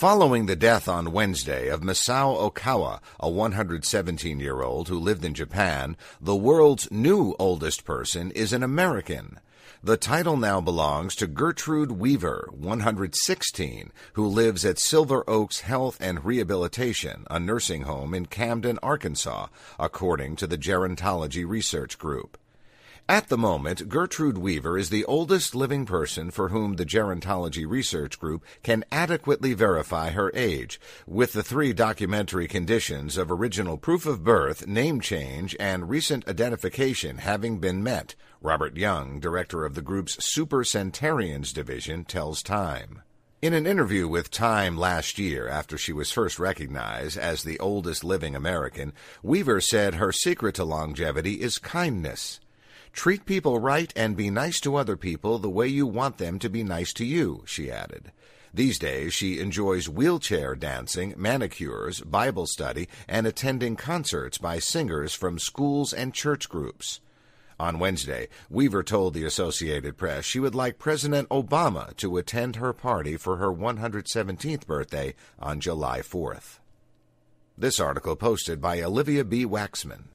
Following the death on Wednesday of Masao Okawa, a 117-year-old who lived in Japan, the world's new oldest person is an American. The title now belongs to Gertrude Weaver, 116, who lives at Silver Oaks Health and Rehabilitation, a nursing home in Camden, Arkansas, according to the Gerontology Research Group. At the moment, Gertrude Weaver is the oldest living person for whom the Gerontology Research Group can adequately verify her age, with the 3 documentary conditions of original proof of birth, name change, and recent identification having been met, Robert Young, director of the group's Super Centenarians Division, tells Time. In an interview with Time last year, after she was first recognized as the oldest living American, Weaver said her secret to longevity is kindness. "Treat people right and be nice to other people the way you want them to be nice to you," she added. These days, she enjoys wheelchair dancing, manicures, Bible study, and attending concerts by singers from schools and church groups. On Wednesday, Weaver told the Associated Press she would like President Obama to attend her party for her 117th birthday on July 4th. This article posted by Olivia B. Waxman.